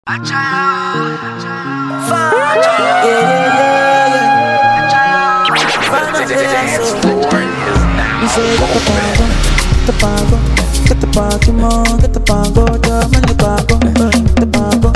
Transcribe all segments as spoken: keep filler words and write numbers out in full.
Get the pago, get the pago, get the pago, drum and the pago, the pago.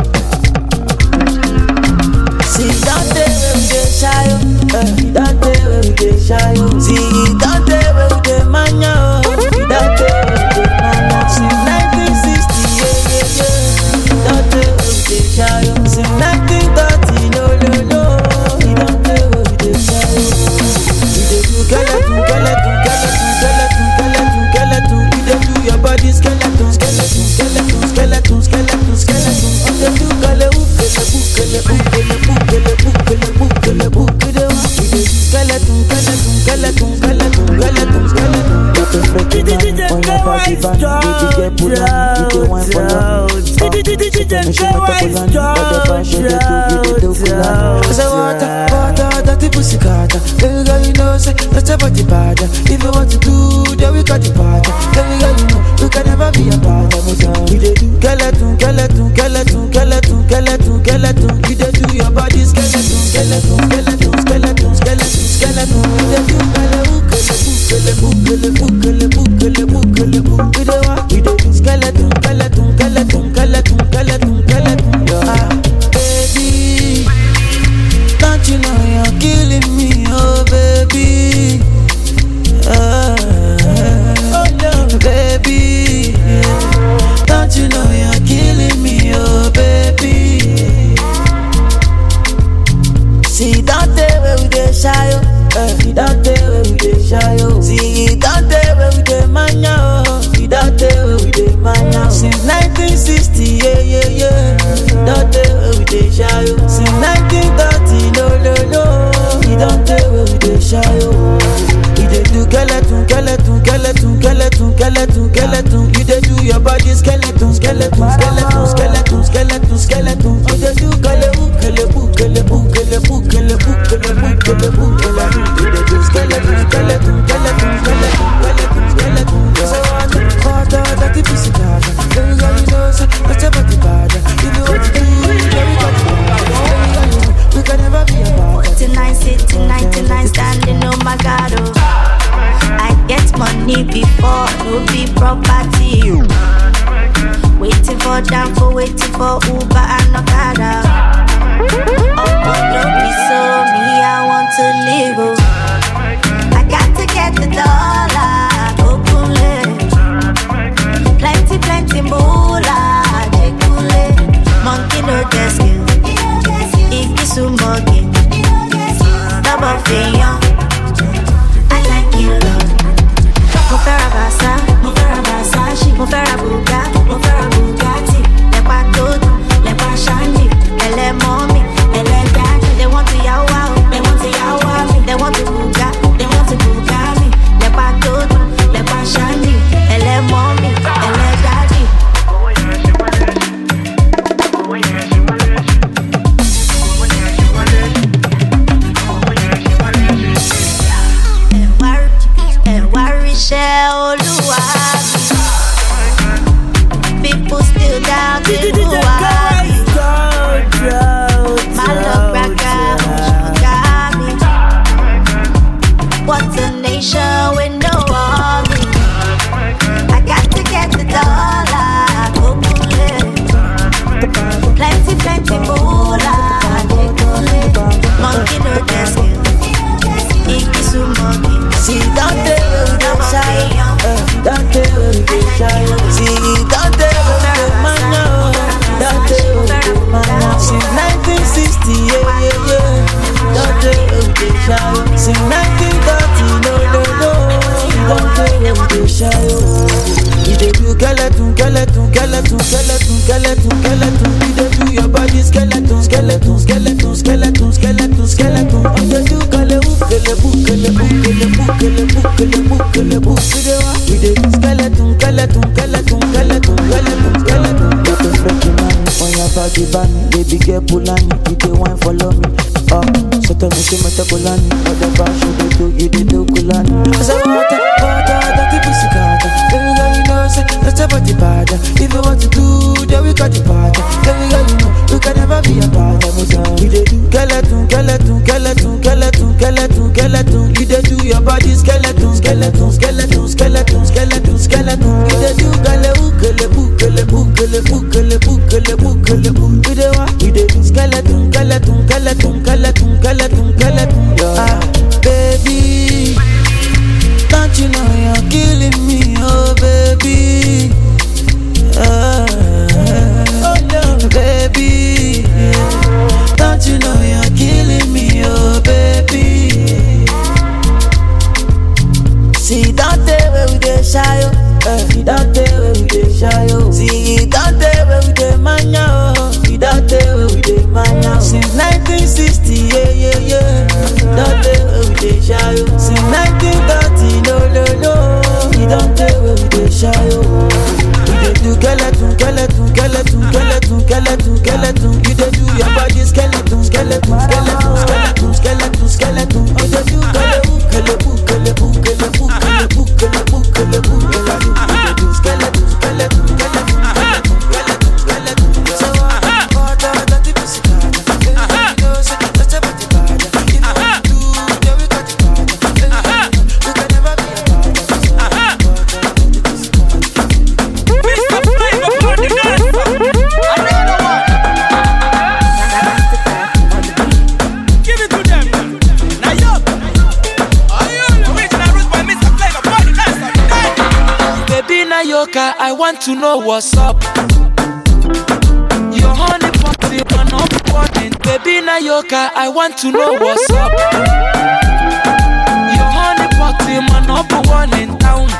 See that day where we get shy, that day where we get shy. See that day where we get mania, that day where we get mania. Since nineteen sixty, yeah, yeah, yeah. That day where we get shy. Since nineteen thirty, no, no, no. That day where we get shy. We dey do skeleton, skeleton, skeleton, skeleton, skeleton. We dey do your body skeleton, skeleton, skeleton, skeleton, skeleton, skeleton. We dey do skeleton, skeleton, skeleton, skeleton, skeleton, skeleton, skeleton, skeleton. Get the freaking man on your body band. Baby get pull on, you dey wine for long. Oh, she make me pull on, whatever she dey do, you dey do pull on. I say water, water, dirty pussy carter. Baby girl, you know say that's about the bad. If you want to do, then we got the part. Baby girl, you know you can never be a part of us. We dey do skeleton, skeleton, skeleton, skeleton, skeleton, skeleton. We dey do your body skeleton, skeleton, skeleton, skeleton, skeleton, skeleton. We dey do skeleton, skeleton, skeleton, skeleton. We dey walk, we dey do skeleton, skeleton, skeleton, skeleton, skeleton, skeleton. Ah, baby, don't you know you're killing me, oh baby. Ah, oh no, baby, don't you know you're killing me, oh baby. See that day where we dey shy, oh. See that day where we dey shy, oh. See that day where we dey mania, oh. See that day where we dey mania. Since nineteen sixty, yeah, yeah, yeah. That day where we dey shy, oh. Since nineteen thirty, no, no, no. See that day where we dey shy, oh. We dey do skeleton, skeleton, skeleton, skeleton, skeleton, skeleton. You dey do your body skeleton, skeleton, skeleton, skeleton, skeleton, skeleton. You dey do skeleton, skeleton, skeleton, skeleton, skeleton, skeleton, skeleton. You dey do skeleton, skeleton, skeleton, skeleton, skeleton, skeleton. So I know water, dirty pussy carter. Baby girl, you know say that's about the bad. If you want to do, then we got the bad. Baby girl, you know we can never be a bad. Forty-nine sitting, ninety-nine standing, oh my God, oh. I get money before, no be property. Waiting for Danko, waiting for Uber and Okada. Oh, but no be so, me I want to live, oh. I got to get the dollar, go kule. Plenty, plenty moolah, je kule. Monkey no desk, iki sumogi. Double fiyon, I like you, Lord. Mo fẹ́ ra Versa, mo fẹ́ ra Versace, mo fẹ́ ra Bugatti, mo fẹ́ ra Bugatti. Lẹ́pa tó dùn, lẹ́pa ṣáńdì, ẹlẹ́ mọ́mì, ẹlẹ́ dájú. They want to yawa o, they want to yawa me, they want to buga, they want to buga me. Lẹ́pa tó dùn, lẹ́pa ṣáńdì, ẹlẹ́ mọ́mì, ẹlẹ́ dájú. Olúwa mi. People still down to Olúwa mi. My love braga, sugar me. What's a nation with no army? I got to get the dollar, go kule. Plenty, plenty moolah, go kule. Monkey no desk, iki sumogi. See that day where we dey shy, that day where we dey shy. See that day where we dey mania, that day where we dey mania. Since nineteen sixty, yeah, yeah, yeah. That day where we dey shy. Since nineteen thirty, no, no, no. That day where we dey shy. We dey do skeleton, skeleton, skeleton, skeleton, skeleton, skeleton. We dey do your body skeleton, skeleton, skeleton, skeleton, skeleton, skeleton. We dey do skeleton, skeleton, skeleton. We dey do skeleton, skeleton, skeleton, skeleton, skeleton, skeleton. Get the freaking man on your body band. Baby get pull on, you dey wine follow me. Oh, so tell me say me take Kulani, whatever she dey do, you dey do Kulani. I say water, water, dirty pussy carter. Baby girl, you know say that's about the bad. If you want to do, then we got the part. Baby girl, you know le book, le book, le book. We dey wa, we dey do skeleton, skeleton, skeleton, skeleton, skeleton, skeleton. Ah, baby, don't you know you're killing me, oh baby. Ah, oh no, baby, don't you know you're killing me, oh baby. See, don't tell where we dey shy, oh. See, don't tell where we dey shy, oh. See, don't tell where we dey mania, oh. See, don't tell where we dey mania, oh. Since nineteen sixty, yeah, yeah, yeah. Don't tell where we dey shy, oh. Since nineteen thirty, no, no, no. See, don't tell where we dey shy, oh. We dey do skeleton, skeleton, skeleton, skeleton, skeleton, skeleton. You dey do your body skeleton, skeleton, skeleton, skeleton, skeleton, skeleton. You dey do skeleton, skeleton, skeleton, skeleton, skeleton. I want to know what's up. Your honey party one up warning. Baby Nayoka, I want to know what's up. Your honey party one up warning town.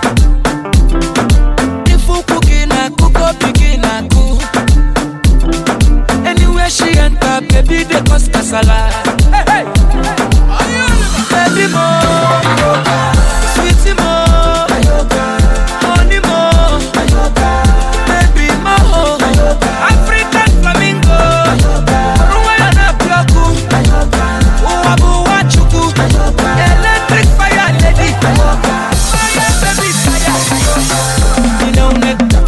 If you cooking a cook up begin a cook. Anywhere she enter, baby they cause casala. Hey, hey. Baby mo, sweetie mo. African flamingo, Rwanda Pioku, Uwabu Wachuku, electric fire lady, fire baby fire. You know nectar,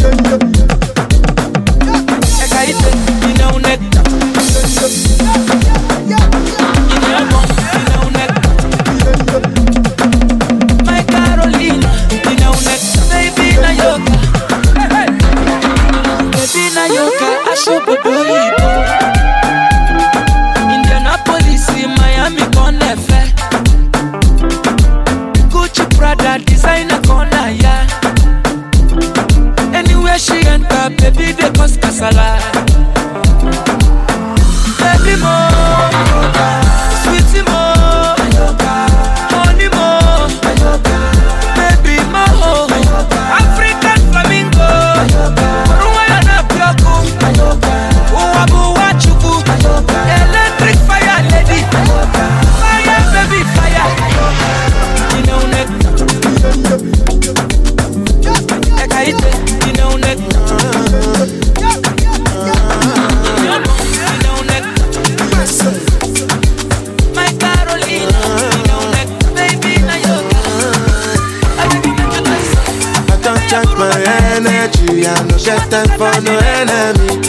Ekaite, you know nectar, you know nectar, my Carolina, you know nectar, baby Nayoka. Nayoka, Ashobodoyibo, Indianapolis, Miami, Conefe, Gucci, Prada, designer, corner, yeah. Anywhere she enter, baby, they cause casala. Baby mo, sweetie mo, honey mo, baby mo, African flamingo. Uwabu Wachuku, electric fire lady, fire baby fire. You know nectar, Ekaite, you know nectar, you know nectar, my Carolina, you know nectar, baby Nayoka. I don't check my energy, I no get time for no enemy.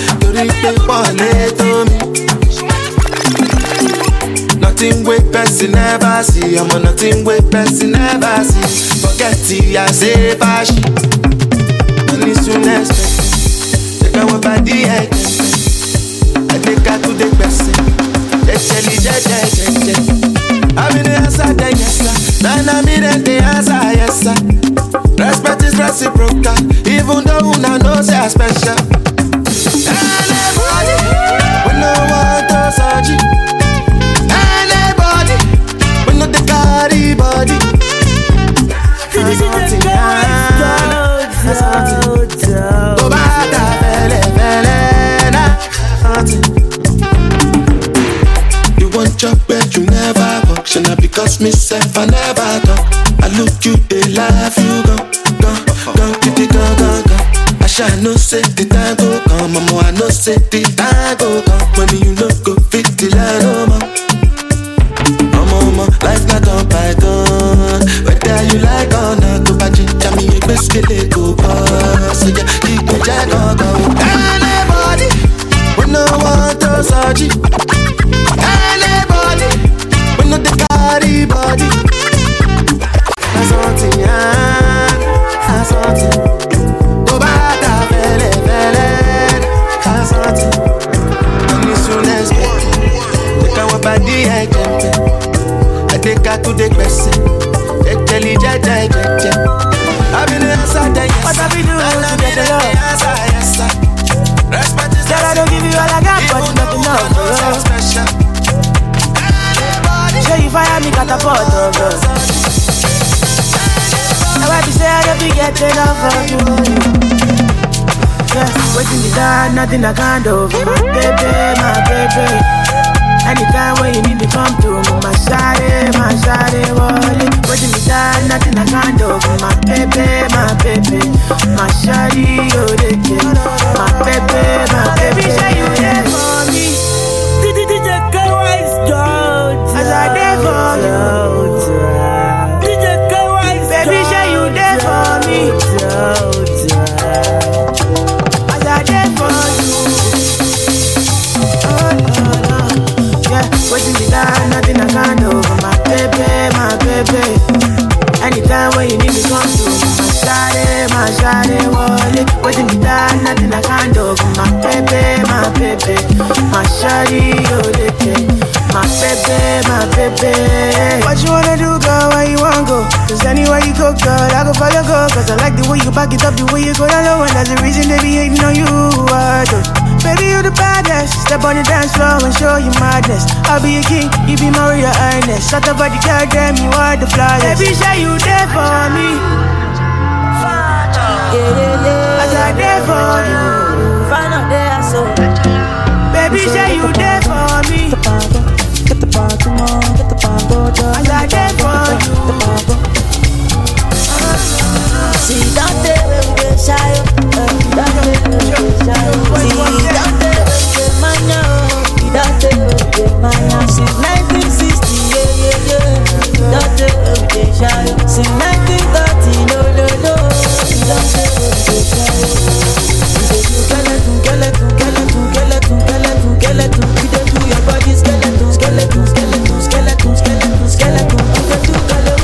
Nothing with person never see. I'm on nothing with person never see. Forget it, I say bash. Money soon expect. Take away by the head. I take her to the person. They tell you, yeah, yeah, yeah, yeah. I'm in the answer, then yes, sir. Then I'm in the answer, yes, sir. Respect is reciprocal. Even though una know say I special. Anybody, we no want to search it. Anybody, we no the carry body. Go back to fele fele na. You want your bed, you never walk. Should not because myself I never talk. I look you, they laugh, you go, go, go, go, go, go, go. I shall no say the time go come, mama. I no say the time go come. When you look go fit the line, oh ma. Oh mama, life not on python. Whether you like or not, go back to me, you best get it go pass. So yeah, keep the jack on go. Anybody, we no want to search it. Anybody, we no the carry body. That's something, yeah. That's something. Go back to fele fele. got to the question. They tell you, ja, ja, ja, ja. I've been answer, then yes. What have you do to get the love? Answer, yes, sir. Respect is Girl, I don't give you all I got, but you nothing else for love. Show you fire, me catapult, oh girl. Now I be say I don't be getting enough of you. Yeah, waiting me down, nothing I can't do. My baby, my baby. Anytime when you need me, come through. My shawty, my shawty, wallet. Waiting me down, nothing I can't do. My baby, my baby. My shawty, oh, they get. My baby, my baby. Say you there for me. D J K-Wise, George. As I there for you. D J K-Wise, baby, say you there for me. As I there for you. Oh, no, no. Yeah, waiting me down, nothing I can't do. My baby, my baby. Anytime when you need me, come through. My shawty, my shawty, wallet. Waiting me down, nothing I can't do. My baby, my baby. My shawty, oh, they take. My baby, my baby. What you wanna do, girl? Where you wanna go? Cause anywhere you go, girl, I go follow, go. Cause I like the way you back it up, the way you go down low. And that's the reason they be hating on you, I do. Baby, you the baddest. Step on the dance floor and show you madness. I'll be a king, you be my royal highness. Shut up about the girl, damn, you are the flyest. Baby, say you there for me. Yeah, yeah, yeah. As I there for you. Find out there, so. Baby, say you there for me. Get the party on, get the party on. As I there for you. See, don't tell me we get shy. Don't tell me we get shy. See, don't tell me we get mania. Don't tell me we get mania. Since nineteen sixty, yeah, yeah, yeah. Don't tell me we get shy. Since nineteen thirty, no, no, no. Don't tell me we get shy. Skeleton, skeleton, skeleton, skeleton, skeleton, skeleton. You dey do your body skeleton, skeleton, skeleton, skeleton, skeleton, skeleton. You dey do skeleton,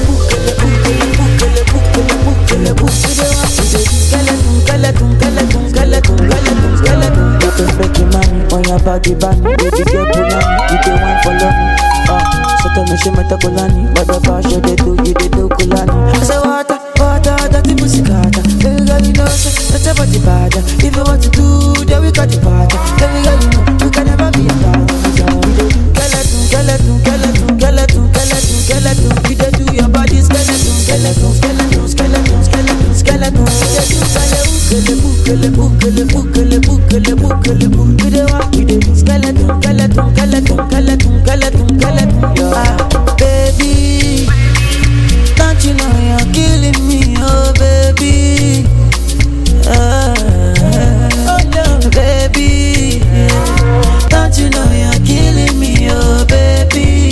body band, baby girl pull on me, you the one follow me. Ah, so tell me she meta kulani, but the fashion they do, you they do kulani. I say water, water, dirty pussy carter. Baby girl you know say that's about the bad. If you want to do, then we got the party. Baby girl you know we can never be apart. So we do skeleton, skeleton, skeleton, skeleton, skeleton, skeleton. You they do your body skeleton, skeleton, skeleton, skeleton, skeleton, skeleton. You they do skeleton, skeleton, skeleton, skeleton, skeleton. You they want. Skeleton, skeleton, skeleton, skeleton, skeleton, skeleton. Ah, baby, don't you know you're killing me, oh baby. Ah, oh no, baby, don't you know you're killing me, oh baby.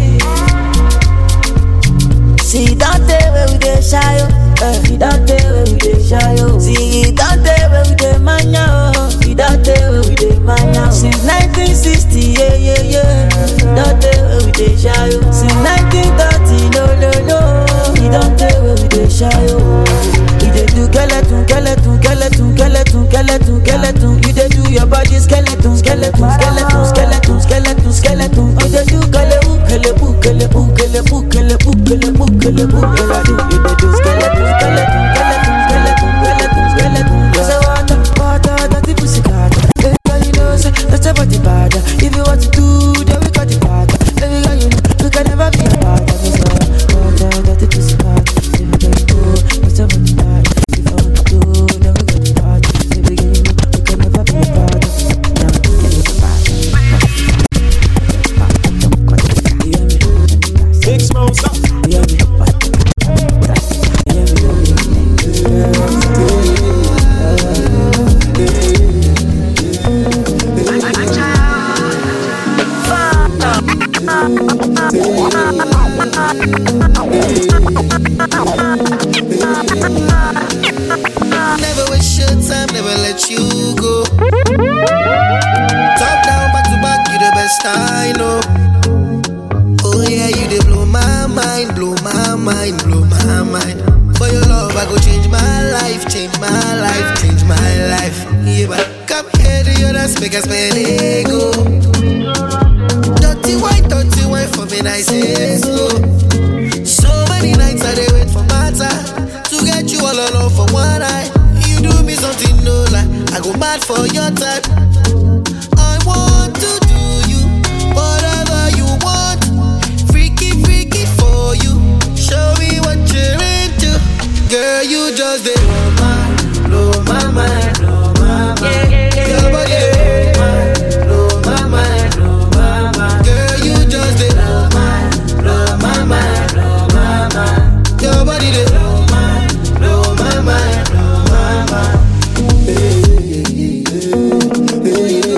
See, don't tell where we get shy, oh. See, don't tell where we get shy, oh. See, don't tell where we get mania, oh. See, don't tell where we get mania. Since nineteen sixty, yeah, yeah, yeah. Don't tell where we dey shy, oh. Since nineteen thirty, no, no, no. You don't tell where we dey shy, oh. You dey do skeleton, skeleton, skeleton, skeleton, skeleton, skeleton. You dey do your body skeleton, skeleton, skeleton, skeleton, skeleton, skeleton. You dey do kelebu, kelebu, kelebu, kelebu, kelebu, kelebu, kelebu, kelebu. You dey do skeleton, skeleton, skeleton, skeleton, skeleton, skeleton. You say water, water, dirty pussy carter. That's about the bad. If you want to do, then we got the bad. Baby girl, you know we can never be apart. That's all. Got the pussy part. If you can do, that's about the bad. If I want to do, then we got the bad. Baby girl, you know we can never be apart. Now get it bad. You hear me? Big smoke up. You hear me? Never waste your time, never let you go. Top down, back to back, you the best I know. Oh yeah, you dey blow my mind, blow my mind, blow my mind. For your love, I go change my life, change my life, change my life. Yeah, but come here to your dance, make us spend ego. Dirty white, dirty white. wait for me, I say so. So many nights I dey wait for my time to get you all alone for one night. You do me something no lie, I go mad for your type. I want to do you whatever you want, freaky freaky for you. Show me what you're into, girl. You just dey blow my, blow my mind, blow my mind. Your body dey blow my mind, blow my mind. Girl, you just dey blow my, blow my mind, blow my mind. Your body dey blow my, blow my mind, blow my mind. Hey, hey, hey, hey,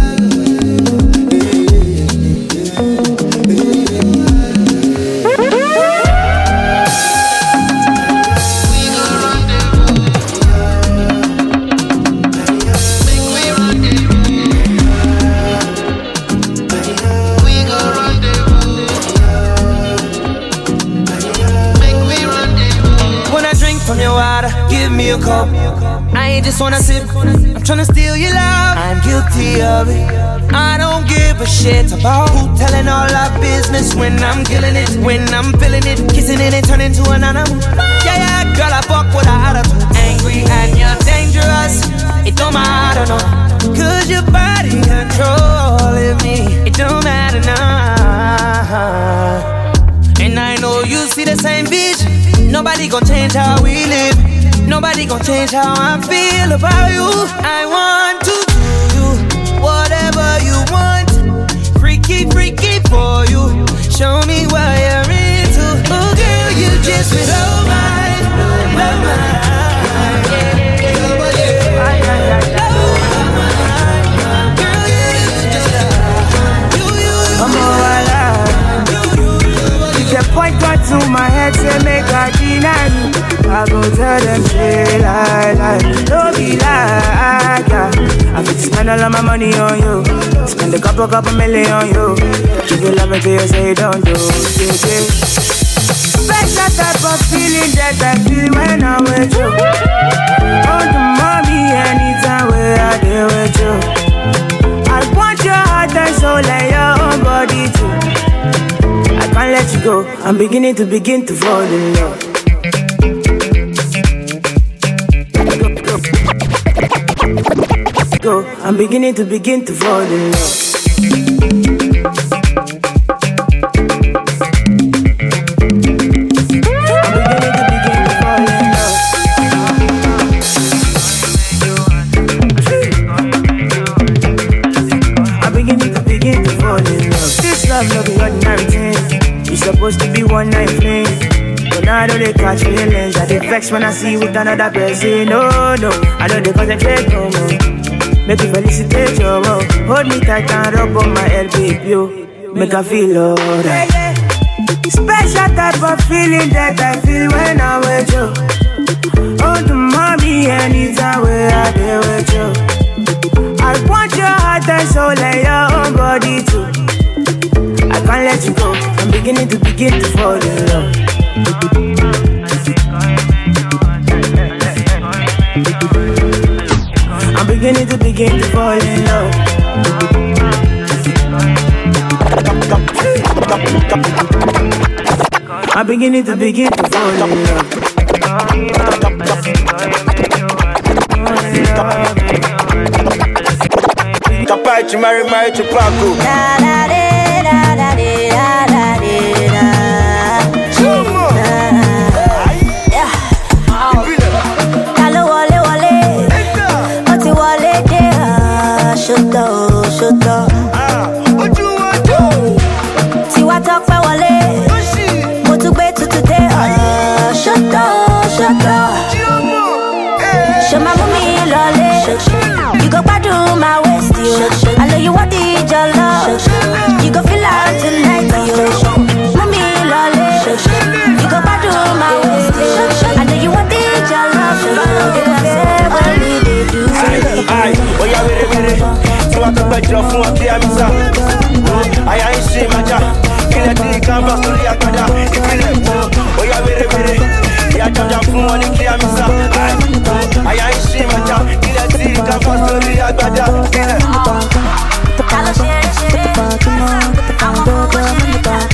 me a cup. I ain't just wanna sip, I'm tryna steal your love. I'm guilty of it. I don't give a shit about who telling all our business when I'm killing it, when I'm feeling it, kissing it and turning to an animal. Yeah, yeah, girl, I fuck with a attitude. Angry and you're dangerous. It don't matter, no. Cause your body controlling me. It don't matter now. And I know you see the same vision. Nobody gon' change how we live. Nobody gon' change how I feel about you. I want to do you whatever you want. Freaky, freaky for you. Show me what you're into. Oh girl, you just blow my, blow my mind. Girl, you just you, you, I'm all alive. The point got to my head to make a deny you. I go tell them say lie, lie, don't be like yeah. I fit spend all of my money on you, spend a couple, couple million on you. Give you love until you say don't do, yeah, yeah. Special type of feeling that I feel when I'm with you. Oh, the mommy anytime where I deal with you. I want your heart and soul and your own body too. I can't let you go, I'm beginning to begin to fall in love. Go, I'm beginning to begin to fall in love. I'm beginning to begin to fall in love. I'm beginning to begin to fall in love. This love no be ordinary thing. It's supposed to be one night thing. But now I know they catch feelings. I dey vex when I see you with another person. No, no, I know they concentrate no more. Make you felicitate your love. Hold me tight and rub on my head, baby, yo. Make I feel alright. Special type of feeling that I feel when I'm with you. Oh, the mommy anytime where I deal with you. I want your heart and soul and your own body too. I can't let you go, I'm beginning to begin to fall in love. I'm beginning to begin to fall in love. I'm beginning to begin to fall in love. Capaci, Mary, Mary, Tupaco. Da da da da da da da da. Shut up, shut up. Tiwa talk pa wale. Mo tún gbé tuntun dé. Shut up, shut up. Show my mommy lolly. You go gbádùn my waist, yo. I know you want it, your love. You go feel out tonight, yo. Mommy lolly. You go gbádùn my waist, yo. I know you want it, your love. You go say what we dey do. Aye, oh yeah, wait, wait. So I can bet you for a clear misa. I ain't see my job. Kill a dick, I'm back to the Akada. If you let go, oh yeah, wait, wait. Yeah, jump down from one clear misa. I ain't see my job. Kill a dick, I'm back to the Akada. Kill it.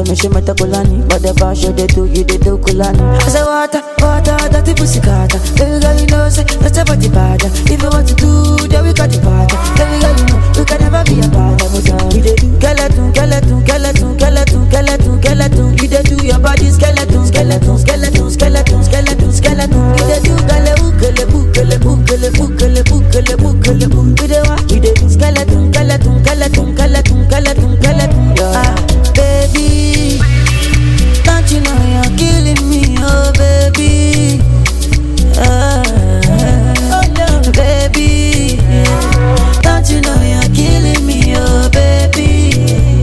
tell me she met a Kulani, but the bash you they do, you they do Kulani. I say water, water, dirty pussy carter. Every girl you know say that's a body bad. If you want to do, then we got the party. Every girl you know we can never be a bad. We they do skeleton, skeleton, skeleton, skeleton, skeleton, skeleton. You they do your body skeleton, skeleton, skeleton, skeleton, skeleton, skeleton. You they do gale ukele ukele ukele ukele ukele ukele ukele. We they what? We they do skeleton, skeleton, skeleton, skeleton, skeleton, skeleton. Ah, baby, don't you know you're killing me, oh baby. Ah, oh no, baby, don't you know you're killing me, oh baby.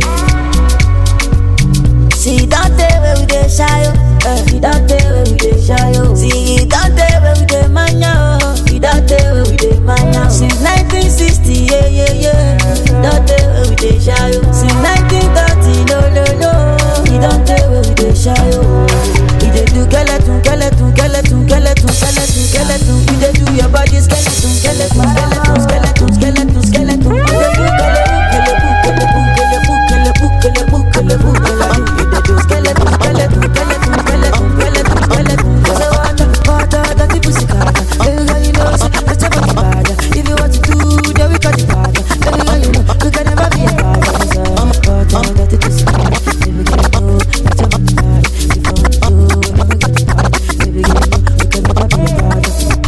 See, don't tell where we dey shy, oh. See, don't tell where we dey shy, oh. See, don't tell where we dey mania, oh. See, don't tell where we dey mania. Since nineteen sixty, yeah, yeah, yeah. Don't tell where we dey shy, oh. Since nineteen thirty, no, no, no. See, don't tell where we dey shy, oh. We dey do skeleton, skeleton, skeleton, skeleton, skeleton, skeleton. We dey do your body skeleton, skeleton, skeleton, skeleton, skeleton, skeleton. We dey do skeleton, skeleton, skeleton, skeleton, skeleton. Skeleton, skeleton, skeleton, skeleton, skeleton, skeleton. Say water, water, dirty pussy carter. Every girl you know say that's a body bad. If you want to do, then we got the party. Every girl you know we can never be a bad. Water, dirty pussy carter. Every girl you know that's a body bad. If you want to do, then we got the party. Every girl you know we can never be a bad.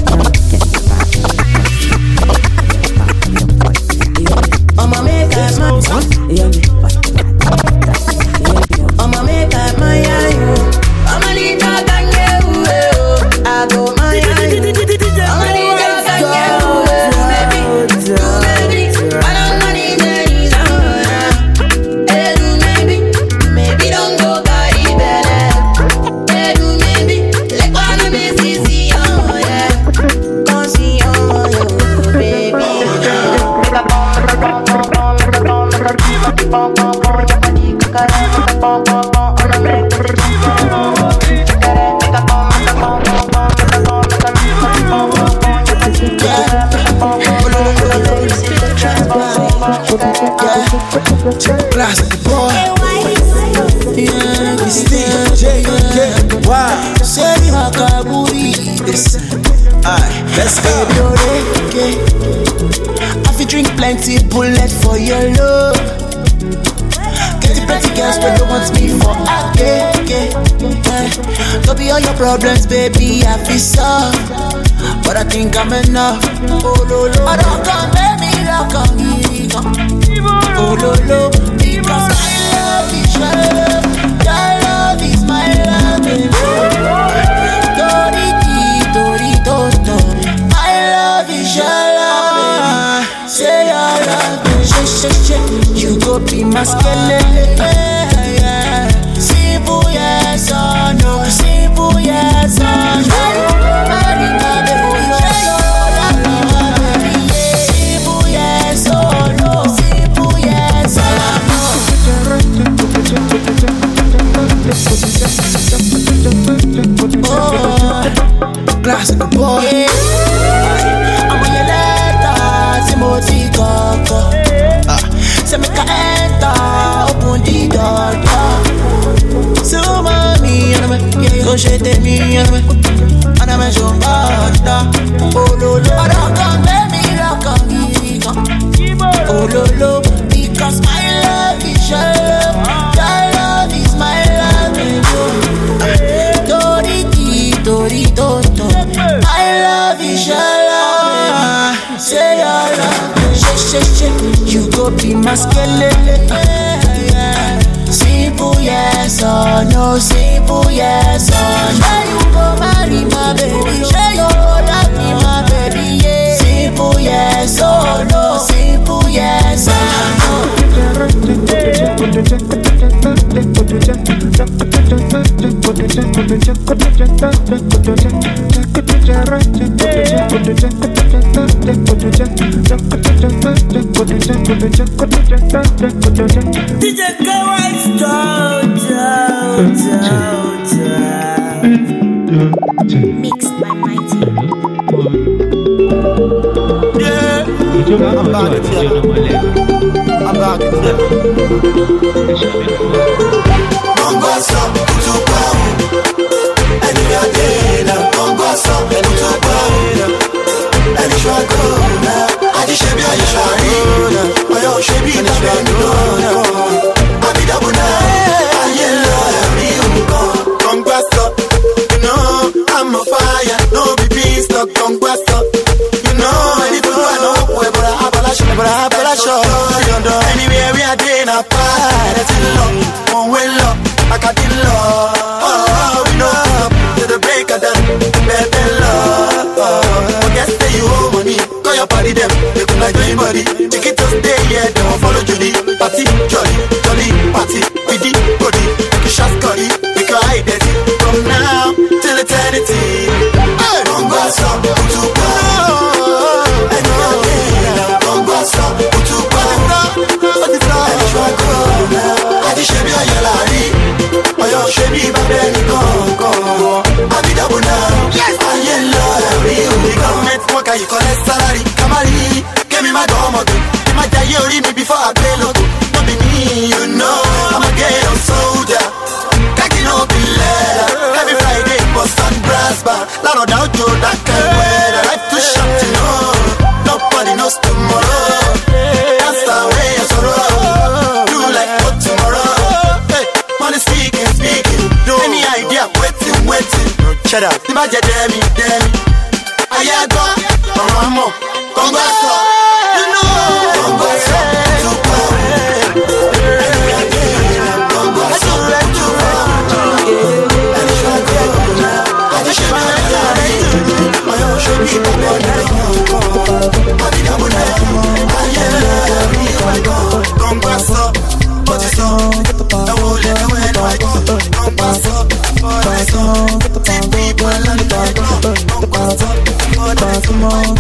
I'ma make that man. Yeah, me. I'ma make up my eye, I'ma need a gangue, I go my eye, I'ma need a gangue, baby, baby, I don't need any hey, maybe, maybe don't go carry belly, hey, maybe, like one of me see see oh yeah, come see oh yeah, baby. Classic boy, yeah, this thing, J K, wow, say Makaburi, listen, alright, let's go, okay. I fi drink plenty bullet for your love. Get the pretty girls but don't want me for a okay, okay, yeah. Don't be all your problems, baby, I feel solve, but I think I'm enough. Oh, lo, lo, I don't come, baby, don't come, here, come. Oh, lo, lo, because my love is your love, your love is my love, baby. Tori, tori, tori, my love is your love, baby. Say your love, baby. Shit, shit, shit, you go be my skeleton, yeah, yeah. Simple yes or no, simple yes or no. Marry my baby, say your love, my baby. Simple yes or no, simple yes or no. Oh, classic boy, yeah. I'm on your letter, Timothy Coco. Say make a enter, open the door, yeah. So mommy, and I'm yeah, go shake me, and I'm and I'm a show butter. Oh lo lo, I don't come, baby, don't come, here, come. Oh lo lo, because my love is your love, your love is my love, baby. Tori ti, tori toto, my love is your love. Say your love. Shit, shit, you go be my skeleton, yeah, yeah. Simple yes or no, simple yes or no. You go marry my baby, say you love me, my baby, yeah. Simple yes or no, simple yes or no. D J K-Wise, Joe, Joe, Joe, Joe. Mixed by Mighty. Yeah, I'm back at you. I'm back at you. Anywhere we are doing a part, that's in love, oh well love, I got in love. Oh, we know to the break of dawn, better love. Oh, guess that you owe money, call your party them, they could like anybody. Take it to stay, yeah, they won't follow Judy. Party, jolly, jolly, party, with the body, make a shot, curry, make a hide it. From now till eternity. Hey, don't go stop, to go. Shebi babeni konko, abi dabuna. Yes, I love you. The government worker, you collect salary. Kamari, give me my domoto. Give my diary me before I pay loco. Don't be me, you know I'm a ghetto soldier. Cracking up in leather. Every Friday, bust on brass bar. Lot of doubt to that kind of weather. Life too short to know. Nobody knows tomorrow. That's the way I sorrow. Do like what tomorrow. Hey, money speaking, speaking. Any idea, waiting, waiting. Shut up. The budget, damn me, damn me. I am gone. Come on, come back. You know, come back. To go. Come back. To go. And if I go, I just should be alive. My own should be the one. I did not want to. I love you. I go. Come back, so. But it's all. I won't let you in. I go. Come back, so. But it's all. Ten people on the back. Come back, so. But it's all.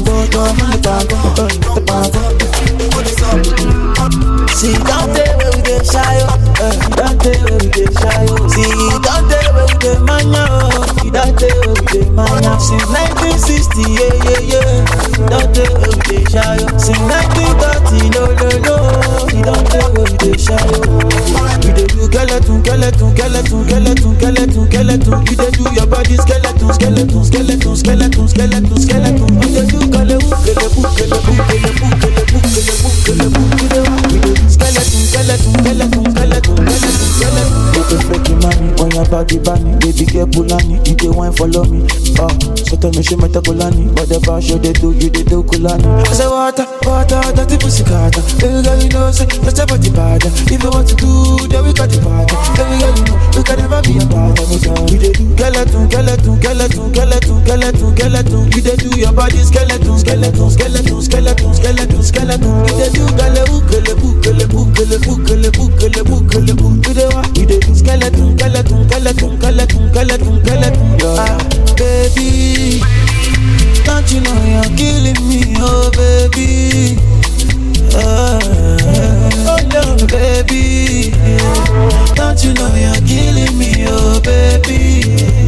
See, don't tell where we get shy, uh, don't tell where we get shy. See, don't tell where we get mania, don't tell where we get mania. Since nineteen sixty, yeah, yeah, yeah. Don't tell where we get shy. Since nineteen thirty, no, no, no. Don't tell where we get shy. We dey do skeleton, skeleton, skeleton, skeleton, skeleton, skeleton. You dey do your body skeleton, skeleton, skeleton, skeleton, skeleton, skeleton. You dey do skeleton, skeleton, skeleton, skeleton, skeleton, skeleton. Skeleton, skeleton, skeleton, skeleton, skeleton, skeleton. Take a freaking money on your body, bunny. Baby, get Pulani, you dey wine follow me. Oh, so tell me she met a Kulani. Whatever show they do, you they do Kulani. I say water, water, dirty pussy carter. Baby girl, you know, say, that's about the bad. If you want to do, then we got the bad. Baby girl, you know, you can never be a bad. We dey do skeleton, skeleton, skeleton, skeleton, skeleton, skeleton. You dey do your body skeleton, skeleton, skeleton, skeleton, skeleton, skeleton. You dey do galebu, galebu, galebu, galebu, galebu, galebu, galebu. You dey what? You dey do skeleton, skeleton, skeleton, skeleton, skeleton, skeleton. Ah, baby, don't you know you're killing me, oh baby. Uh, oh no, baby, don't you know you're killing me, oh baby.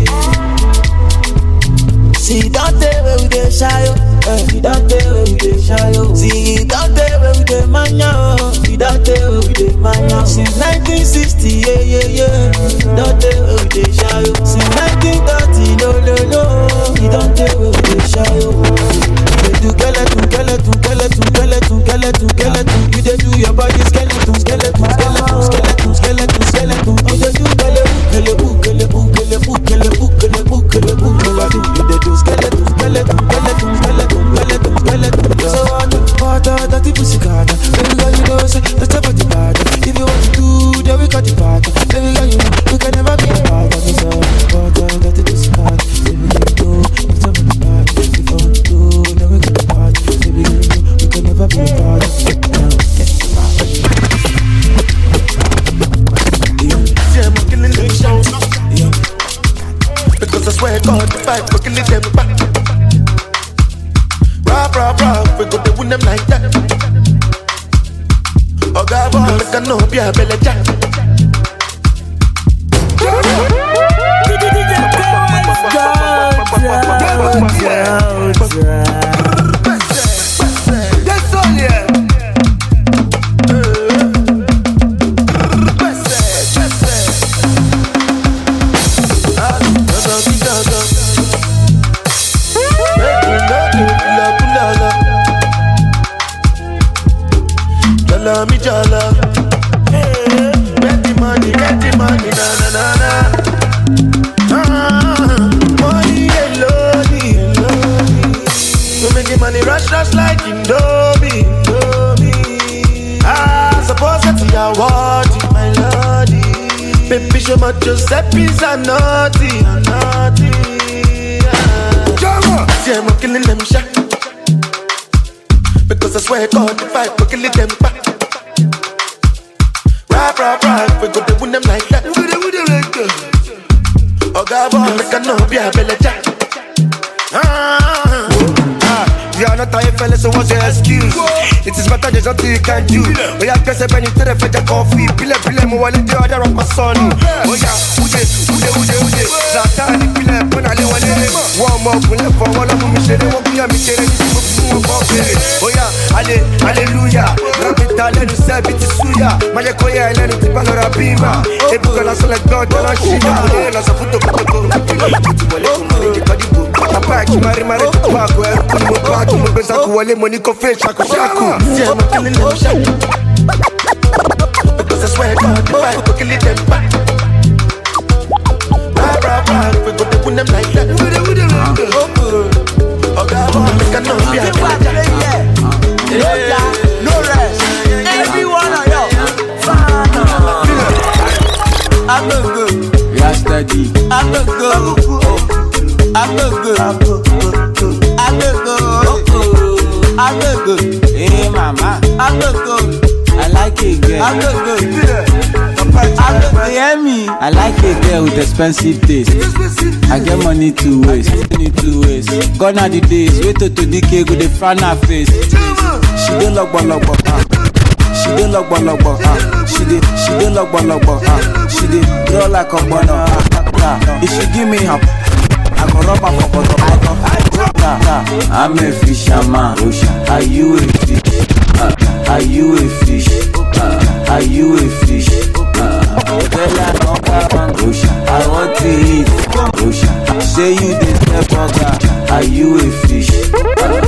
See, don't tell where we get shy, oh. Don't tell where we get shy, oh. See, don't tell where we get mania, oh. Don't tell where we get mania. Since nineteen sixty, yeah, yeah, yeah. Don't tell where we get shy, oh. Since nineteen thirty, no, no, no. Don't tell where we get shy, oh. You do skeleton, skeleton, skeleton, skeleton, skeleton, skeleton. You dey do your body skeleton, skeleton, skeleton, skeleton, skeleton, skeleton. You dey do skeleton, skeleton, skeleton, skeleton, skeleton, skeleton, skeleton. You dey do skeleton, skeleton, skeleton, skeleton, skeleton, skeleton. So water, water, dirty pussy carter. Baby girl, you know say that's about the bad. If you want to do, then we got the bad. Baby girl, you know you can never be a bad. So water, dirty pussy carter. Baby girl, you know it's about the bad. If you want to do, then we got the bad. Baby girl, you know you can never be a bad. Yeah, I'm killing them shows. Yeah. Because I swear God, the fight, we're killing them back. Rah, rah, rah, we go to win them like that. Oh, God, boy, look, I know, yeah, belly jack. Yes, all, yeah. Love jollo, me jollo. Hey, get the money, get the money, na na na na. Ah, money alone, alone. We make the money rush, rush like Indomie, Indomie. Ah, suppose that you are worthy, my lordy. Baby, show my Giuseppe's a naughty, a naughty. Ah. See, I'm killing them shot. Because I swear God, if I go kill them back. Rap, rap, rap, we go to win them like that. We go to win them like that. Oh God, boy, make a no be a belly jack. Ah, ah, you are not a fella, so what's your excuse? It is better there's nothing you can do. Oh yeah, guess I been into the fed coffee. Pile, pile, mo wale the other of my son. Oh yeah, ude, ude, ude, ude. Zata ni pile, puna le wale. One more pule for one of me share. One pule me share. Oh yeah, alle, hallelujah. Rapita le nu sebi ti suya. Maje koya ele nu tipa no rabima. Ebuka la sola God la shida. La sa futo futo. Ti wale kumari di kadibu. Papa ki mari mari pa ko e ku mo pa ki mo pesa ku wale money ko fe shaku shaku. Yeah, I'm killing them shot. Because I swear God, if I go kill them back. Rap, rap, rap, we go to win them like that. We go to win them like that. Oh God, boy, make a no be a belly jack. No rest. Everyone on yo. I look good. Yeah, steady. I look good. I look good. I look good. I look good. Hey, mama. I look good. I like it, girl. I look good. I look good. Hear me. I like a girl with expensive taste. I get money to waste. Money to waste. Gone are the days. Wait till the cake with the front her face. She don't look but look but ah. She don't look but look but ah. She did. She don't look but look but ah. She did. Draw like a banana. Ah. If she give me her, I go rub her for bottom. I'm a fisherman. Are you a fish? Uh, are you a fish? Uh, are you a fish? Uh, I want to eat. Say you the step burger. Are you a fish? Uh,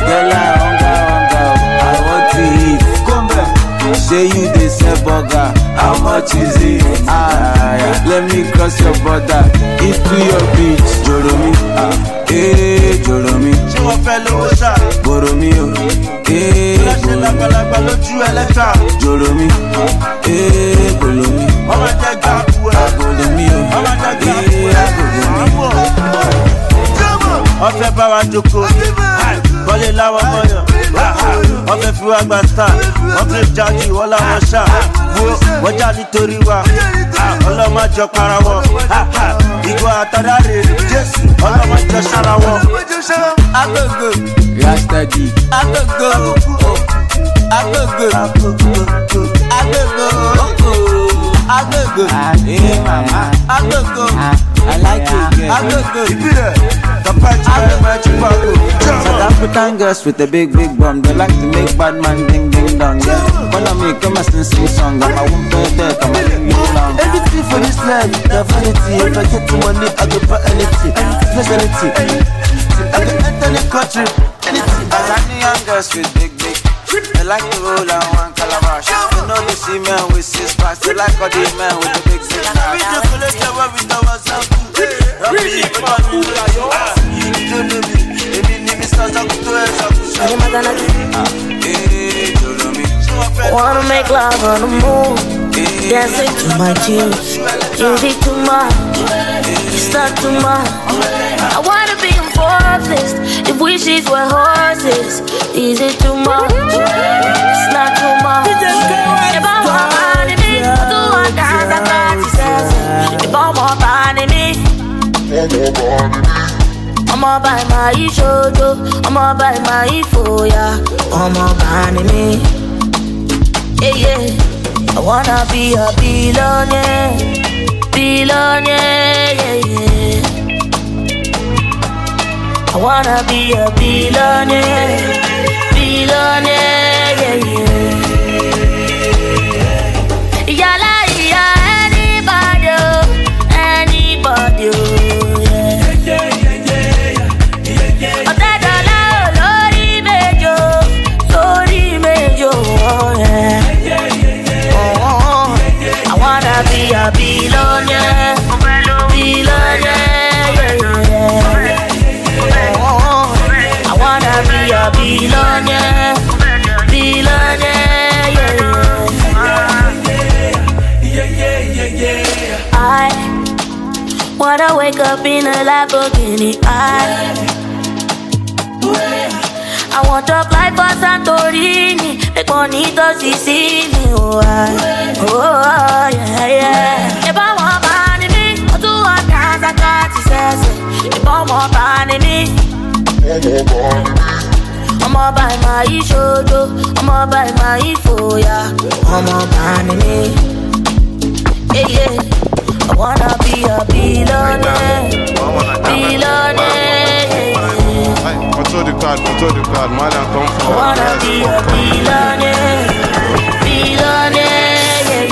I want to eat. Say you the step burger. How much is it? Ah, yeah. Let me cross your border into your beach. Joromi, ah, eh, Joromi. Ṣé wọ́n fẹ́ lówó ṣá? Boromi, oh, eh. Ṣé lágbàlagbà lójú ẹlẹ́ta? Joromi, eh, Bolomi. Wọ́n máa jẹ́ gàkú ẹ̀. Bolomi, oh, Wọ́n máa jẹ́ gàkú eh, ẹ̀. Bolomi. Wọ́n fẹ́ bá wa jókòó. Bọ́lé láwọn mọ́yàn. Wọ́n fẹ́ fi wá gba star. Wọ́n fi jáde wọ́n láwọn ṣá. Wọ́n já nítorí wa. Ọlọ́mọ jọ para wọn. Ìgò àtàdá rè Jésù. Ọlọ́mọ jọ ṣara wọn. Agogo. Yeah, steady. Agogo. Agogo. Agogo. Agogo. Hey, mama. Agogo. I like it, girl. Agogo. South African girls with a big, big bum. They like to make bad man ding, ding, dong. Yeah. Wanna make them a sing, sing song. I'm a woman there, I'm a ding, ding, dong. Everything for this life, the vanity. If I get the money, I go buy anything. Speciality. I can enter the country. Anything. Tanzanian girls with big, big. They like to roll on one calabash. You know they see men with six packs. They like all the men with the big, big packs. Wanna make love on the moon, dancing to my tunes. Music too much, it's not too much. I wanna be enforced. If wishes were horses, is it too much? It's not too much. If I want money, me, I do want dance at thirty-seven. If I want money, me, I'ma buy my shojo, I'ma buy my foya, I'ma buy me. Yeah, yeah. I wanna be a billionaire, billionaire, yeah, yeah. I wanna be a billionaire, billionaire, yeah, yeah. Yala, yeah, anybody, anybody, yeah. Ọ̀tẹ̀ dọ̀là olórí méjò, sórí méjò, yeah. billionaire, billionaire, yeah. I wanna wake up in a Lamborghini. I I want to fly for Santorini, make money to Sicily. Oh, I, oh, yeah, yeah. If I want money, me, I do want dance, I got to say. If I want money, me, I'ma buy my shoto, I'ma buy my foya, I'ma buy me. Yeah, yeah. I wanna be a billionaire, billionaire. Control the card, control the card, man, and come for. I wanna be a billionaire, billionaire,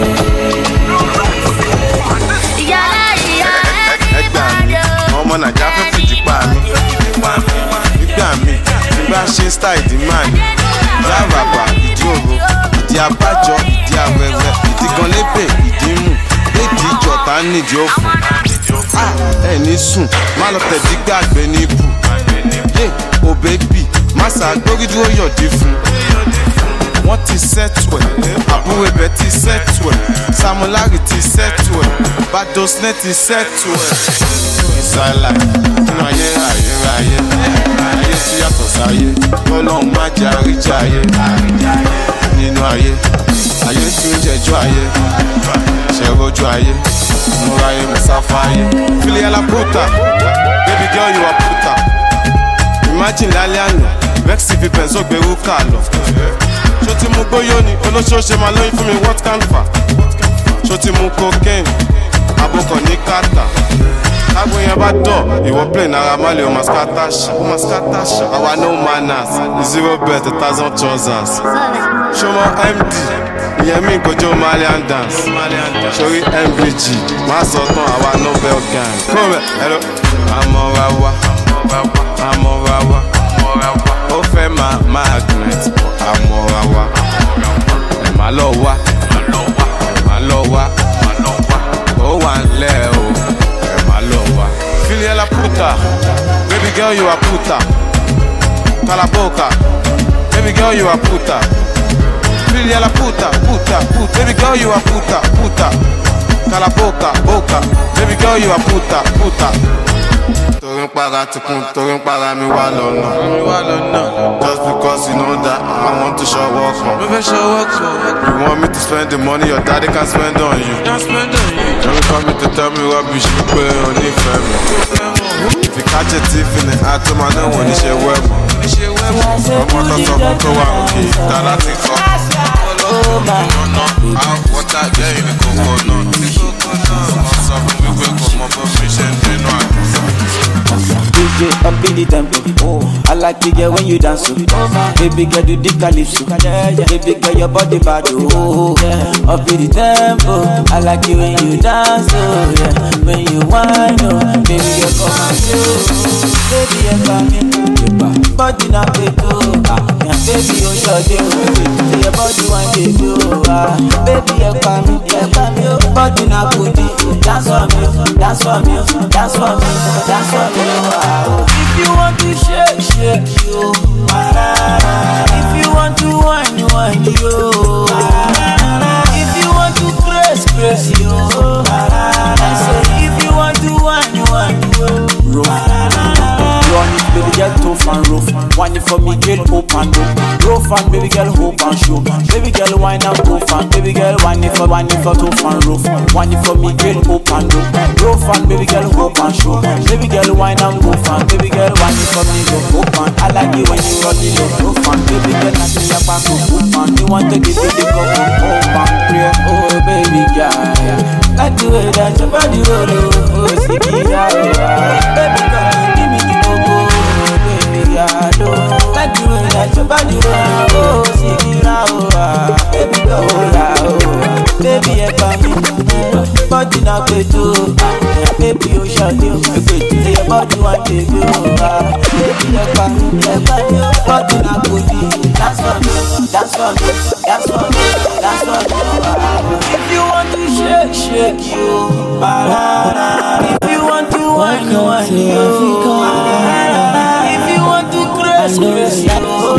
yeah, yeah. Ẹgbà mi, ọmọ Nàìjíríà fẹ́ fìdí pa mi. Nígbà mi, nígbà ṣe style ìdí máa ní. Ìdí àràbà, ìdí òru, ìdí abájọ, ìdí awẹ́wẹ́, ìdí gan lébè, ìdí mú. Lédi ìjọta nídìí òfò. Ẹ ní sùn, má lọ tẹ̀dí gbàgbé ní ibù. Oh baby, massa gbórí dúró yọ̀dí fún. Wọ́n ti settle ẹ̀, àbúrò ibẹ̀ ti settle ẹ̀, Samulari ti settle ẹ̀, Badosne ti settle ẹ̀. Inside life, nínú ayé ayé ayé, ayé tí yàtọ̀ sáyé, Ọlọ́run má jẹ́ àríjà ayé. Nínú ayé, ayé tí ń jẹjọ́ ayé, ṣẹ̀rọ̀jú ayé, mo ráyé mo sáfá ayé. Filial la puta, baby girl you a puta. Imagine lálẹ́ àná, Vexy fi pẹ̀nsó gbèrú kà lọ. Ṣó ti mú gbóyó ni, olóṣooṣe máa lóyún fún mi what can fa? Ṣó ti mú cocaine, abokọ̀ ní kàtà. Kágbó yẹn bá dọ̀, ìwọ play náírà má lè o máa skátàṣà. O máa skátàṣà. Àwa no manners, zero bet, a thousand trousers. Ṣó mọ M D, ìyẹn mi kojú Malian dance. Ṣorí M V G, má sọ tán àwa Nobel gang. Kó rẹ̀ ẹ̀rọ, àmọ́ra wa. Amora wa, ó fẹ́ máa magnet, amora wa. Ẹ má lọ wá, ẹ má lọ wá, ó wà nílẹ̀ o, ẹ má lọ wá. Filial la puta, baby girl you a puta. Calaboca, baby girl you a puta. Filial la puta, puta, puta, baby girl you a puta, puta. Calaboca, boca, baby girl you a puta, puta. Torí ń para tukun, torí ń para mi wá lọ́nà. Just because you know that I want to show work on. You want me to spend the money your daddy can spend on you. Don't come me to tell me rubbish, you pé o nífẹ̀ẹ́ mi. If you catch a thief in the act, man, no one is your web. Ọmọ tó sọ fún tó wà òkè, dára ti kọ́. Ọ̀nà àwọn wọ́tà jẹ́ ìní kókó náà. Sọ fún mi pé kò mọ bó fi ṣe ń dénú àgbà. D J up in the tempo, oh, I like it girl when you dance, oh. Baby girl do the calypso, baby girl your body bad, oh, yeah. Up in the tempo, I like it when you dance, oh, yeah. When you whine, oh, baby girl come and do, baby you got me, body not big, oh, ah, yeah, baby you sure do, say your body want to do, ah, baby you got me, you got me, body not good, dance for me, dance for me, dance for me, dance for me. If you want to shake, shake you. If you want to whine, whine you. If you want to press, press you. I say if you want to whine, whine you. Run it, baby girl, tough and rough. Whine it for me, girl, open up. Rough and baby girl, hope and show. Baby girl, whine and tough and baby girl, whine it for, whine it for tough and rough. Whine it for me, girl, open up. Rough and baby girl, hope and show. Baby girl, whine and tough and baby girl, whine it for me, go open. I like it when you roll it up, rough and baby girl, I see your back up, open. You want to give me the cup of open, pray, oh baby girl. Like the way that your body roll, oh, see me, baby girl, give me the cup. Like the way that your body roll, oh, see me now, baby go, oh, baby I got me, body not good too, baby you shut you, say your body want to go, baby I got me, body not good, that's for me, that's for me, that's for me, that's for me. If you want to shake, shake you, if you want to whine, whine you. If you want to crash, crash you.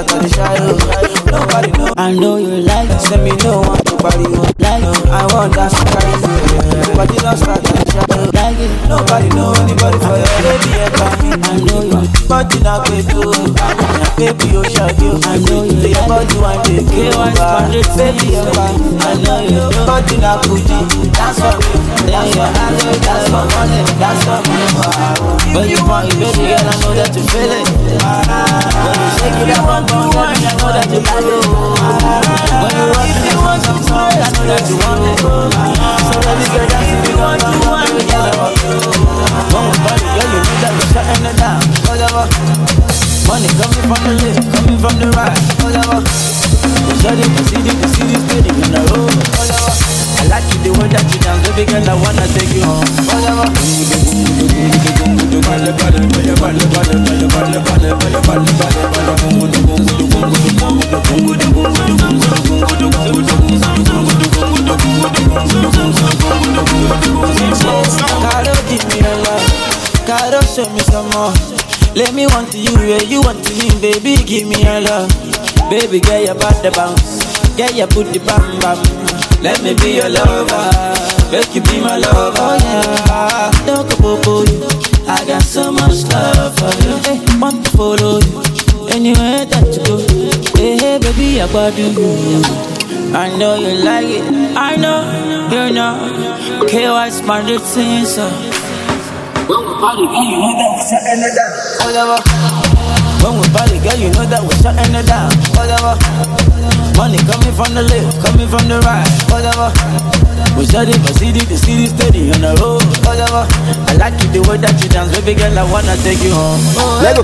start to shy. Nobody know. I know you like it. Send me no one to party. Like it. I want that to carry you. Nobody don't start to shy. Like it. Nobody know anybody for your baby. I know you. But you not going to. Baby, you shall you. I know you. Your body one day. Baby, I know you. But you not good. That's for me. That's for me. That's for money. That's for me. But you want it, baby girl, I know that you feel it. When you shake it up, I'm going to I know that you like it. When you rock it, you want some song, I know that you want it. So baby girl, that's if you want to want it, girl. When we party, girl, you know that we're shutting it down. Whatever. Money coming from the left, coming from the right. Whatever. We shut it, we see it, we see it, steady in the road. Whatever. I like you the way that you dance, baby girl, I wanna take you home. Whatever. Caro, give me a love. Caro, show me some more. Let me want to you where you want to me, baby, give me a love. Baby, get your body bounce, get your booty bam bam. Let me be your lover, make you be my lover. Oh yeah, don't go for you. I got so much love for you. Hey, want to follow you anywhere that you go. Hey, hey baby, I got you. I know you like it. I know you know. K Y smart routine, so. When we party, girl, you know that we're shutting it down. Whatever. When we party, girl, you know that we're shutting it down. Whatever. Money coming from the left, coming from the right. Whatever. We shut it, but see the city steady on the road. Whatever. I like you the way that you dance, baby girl. I wanna take you home. Oh, let go.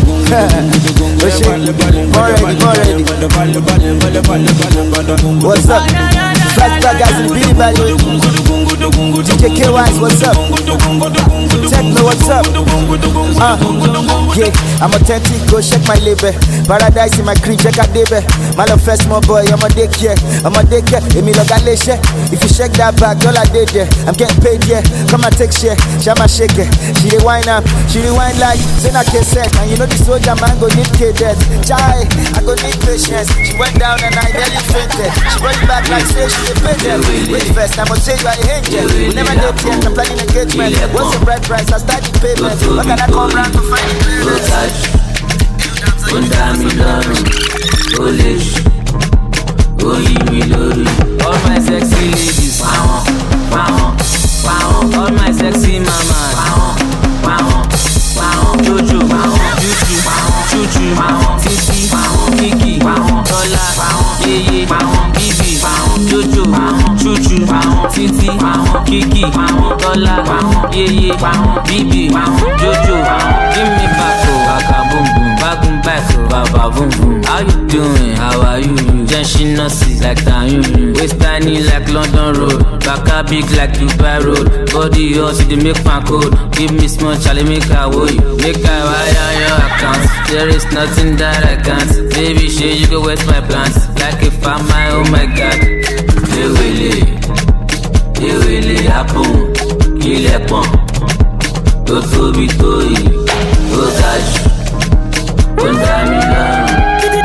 What's up? Flashback guys in the beat by you. D J K Wise, what's up? Techno, what's up? Uh, yeah, I'm authentic, go check my label. Paradise in my crib, check out baby. My love first, my boy, I'm a daycare. I'm a daycare, let me look at leisure. If you shake that back, all I did there. I'm getting paid, yeah. Come and take share, Shama shake it. She dey wine up, she dey wine like Zena K-set. And you know the soldier man go need K-death. Chai, I go need patience. She went down and I nearly fainted. She brought it back like say she dey pay them. Wait first, I must say you are a angel. We never did yet, I'm planning engagement. What's the bride price? I start the payment. What can I come round to find the payment? Don't damn me down, foolish. Oh, leave me low. All my sexy ladies, wow, wow, wow. All my sexy mamas, wow, wow, wow. Jojo, wow, Juju, wow, Chuchu, wow, Titi, wow, Kiki, wow, Tola, wow, Yeye, wow, Bibi, wow, Jojo, wow, Chuchu, wow, Titi, wow, Kiki, wow, Tola, wow, Yeye, wow, Bibi, wow, Jojo, wow. Give me back, oh, baka boom boom, back back, oh, baba boom boom. How you doing? How are you? Jenshi nurses like Tanyun, waist tiny like London Road, baka big like Dubai Road, body hot, see the make my code. Give me small, Charlie, make I woe you, make I wire your account. There is nothing that I can't. Baby, shit, you go waste my plans. Like if I'm my, oh my God. They will, they will happen. Kill a pump. Go to be toy. Go touch. Don't die me down.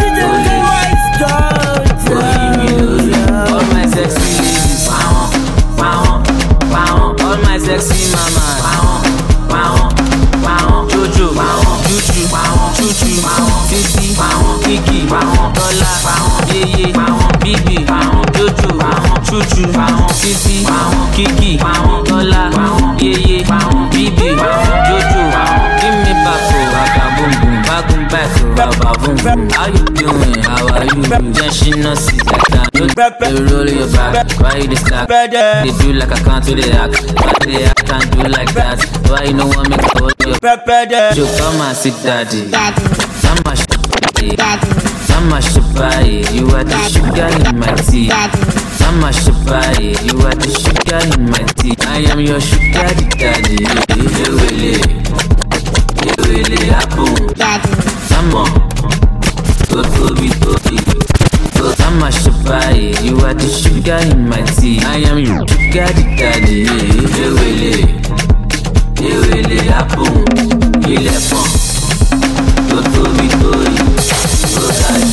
All my sexy ladies, wow, wow, wow. All my sexy mamas, wow, wow, wow. Jojo, wow, Juju, wow, Chuchu, wow, Titi, wow, Kiki, wow, Tola, wow, Yeye, wow, Bibi, wow, Jojo, wow, Chuchu, wow, Titi, wow, Kiki, wow, Tola, wow, Yeye, wow, Bibi, wow, Jojo, wow. Give me back, oh, baka boom boom, back boom back, oh, baba boom boom. How you doing? How are you? Then she knows see like that. You roll your back, why you slack? They do like I can't do the act, why they act can't do like that? Why you know what make I hold your so come and sit daddy. Mama Shabai, Mama Shabai, you are the sugar in my tea. Mama Shabai, you are the sugar in my tea. I am your sugar daddy. You will, you will happen. Mama, go to be to Mama Shabai, you are the sugar in my tea. I am your sugar daddy. You will, you will happen. Il est bon, go to be to you, go die.